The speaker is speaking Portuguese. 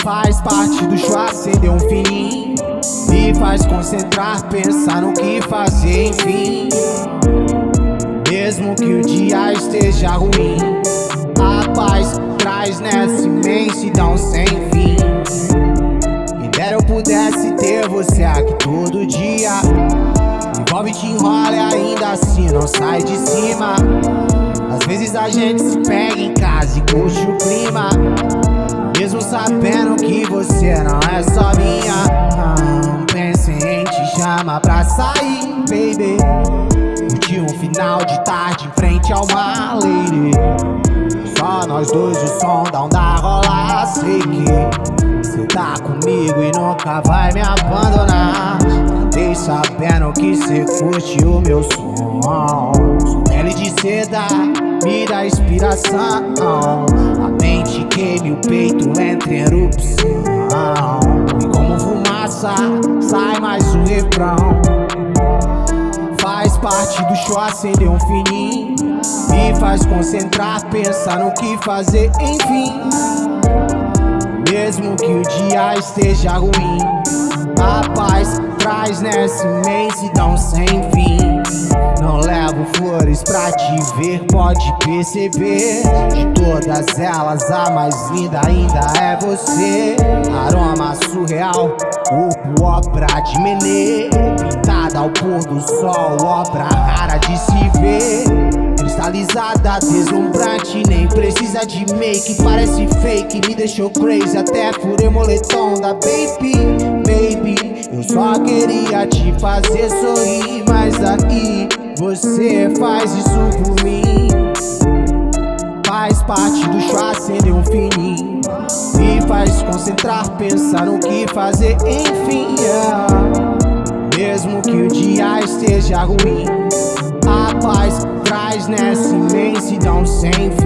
Faz parte do show acender um fininho, me faz concentrar, pensar no que fazer, enfim. Mesmo que o dia esteja ruim, a paz traz nessa imensidão sem fim. Quem dera eu pudesse ter você aqui todo dia. Envolve, te enrola e ainda assim não sai de cima. Às vezes a gente se pega em casa e curte o clima, mesmo sabendo que você não é só minha. Pensei em te chamar pra sair, baby. Curtir um final de tarde em frente ao mar, lady. Só nós dois, o som da onda rolar. Sei que cê tá comigo e nunca vai me abandonar. Andei sabendo que cê curte o meu som. Sua pele de seda me dá inspiração. A mente queima e o peito entra em erupção. E como fumaça sai mais um refrão. Faz parte do show acender um fininho, me faz concentrar, pensar no que fazer, enfim. Mesmo que o dia esteja ruim, a paz traz nessa imensidão sem fim. Não levo flores pra te ver, pode perceber. De todas elas, a mais linda ainda é você. Aroma surreal, corpo obra de Menê, pintada ao pôr do sol, obra rara de se ver. Cristalizada, deslumbrante, nem precisa de make. Parece fake, me deixou crazy, até furei moletom da baby. Eu só queria te fazer sorrir, mas aí você faz isso por mim. Faz parte do show acender um fininho, me faz concentrar, pensar no que fazer, enfim. Mesmo que o dia esteja ruim, a paz traz nessa imensidão sem fim.